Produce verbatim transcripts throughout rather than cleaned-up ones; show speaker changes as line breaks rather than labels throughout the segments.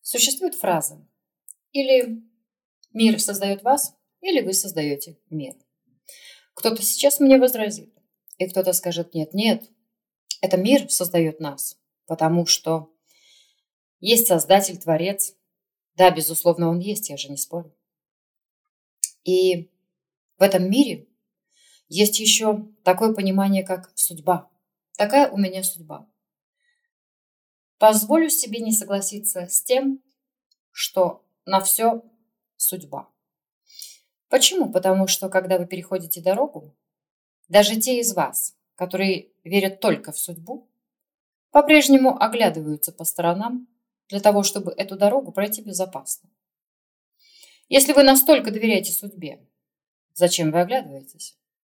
Существует фраза: или мир создает вас, или вы создаете мир. Кто-то сейчас мне возразит, и кто-то скажет: нет, нет, это мир создает нас, потому что есть Создатель, Творец. Да, безусловно, он есть, я же не спорю. И в этом мире есть еще такое понимание, как судьба. Такая у меня судьба. Позволю себе не согласиться с тем, что на все судьба. Почему? Потому что, когда вы переходите дорогу, даже те из вас, которые верят только в судьбу, по-прежнему оглядываются по сторонам для того, чтобы эту дорогу пройти безопасно. Если вы настолько доверяете судьбе, зачем вы оглядываетесь?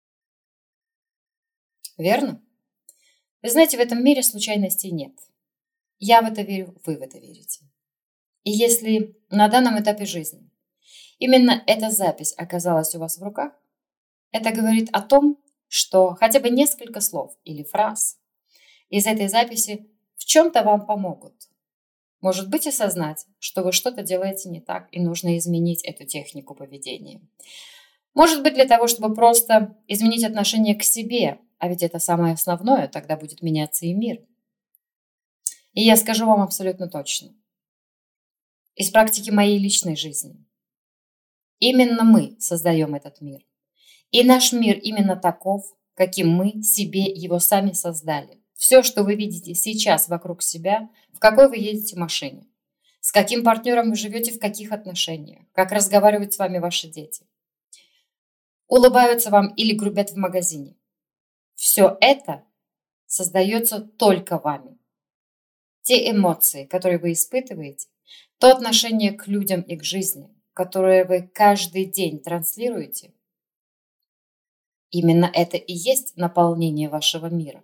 Верно? Вы знаете, в этом мире случайностей нет. Я в это верю, вы в это верите. И если на данном этапе жизни именно эта запись оказалась у вас в руках, это говорит о том, что хотя бы несколько слов или фраз из этой записи в чем-то вам помогут. Может быть, осознать, что вы что-то делаете не так и нужно изменить эту технику поведения. Может быть, для того, чтобы просто изменить отношение к себе, а ведь это самое основное, тогда будет меняться и мир. И я скажу вам абсолютно точно. Из практики моей личной жизни. Именно мы создаем этот мир. И наш мир именно таков, каким мы себе его сами создали. Все, что вы видите сейчас вокруг себя, в какой вы едете машине, с каким партнером вы живете, в каких отношениях, как разговаривают с вами ваши дети, улыбаются вам или грубят в магазине. Все это создается только вами. Те эмоции, которые вы испытываете, то отношение к людям и к жизни, которое вы каждый день транслируете, именно это и есть наполнение вашего мира.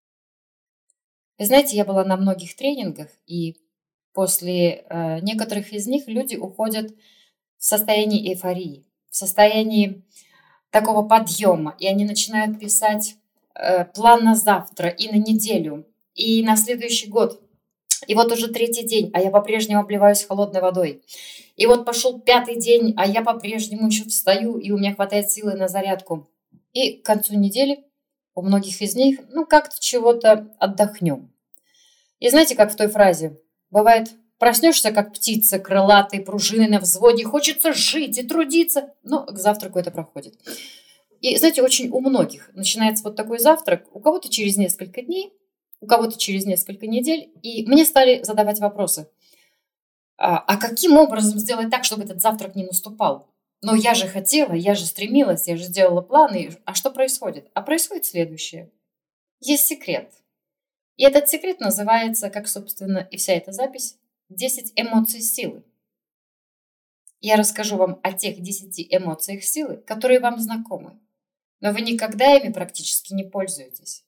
Вы знаете, я была на многих тренингах, и после э, некоторых из них люди уходят в состоянии эйфории, в состоянии такого подъема, и они начинают писать э, план на завтра и на неделю, и на следующий год. И вот уже третий день, а я по-прежнему обливаюсь холодной водой. И вот пошел пятый день, а я по-прежнему еще встаю, и у меня хватает силы на зарядку. И к концу недели у многих из них, ну, как-то чего-то отдохнем. И знаете, как в той фразе? Бывает, проснешься, как птица, крылатой, пружиной на взводе, хочется жить и трудиться, но к завтраку это проходит. И, знаете, очень у многих начинается вот такой завтрак, у кого-то через несколько дней, у кого-то через несколько недель, и мне стали задавать вопросы. А, а каким образом сделать так, чтобы этот завтрак не наступал? Но я же хотела, я же стремилась, я же сделала планы. А что происходит? А происходит следующее. Есть секрет. И этот секрет называется, как, собственно, и вся эта запись, десять эмоций силы. Я расскажу вам о тех десяти эмоциях силы, которые вам знакомы. Но вы никогда ими практически не пользуетесь.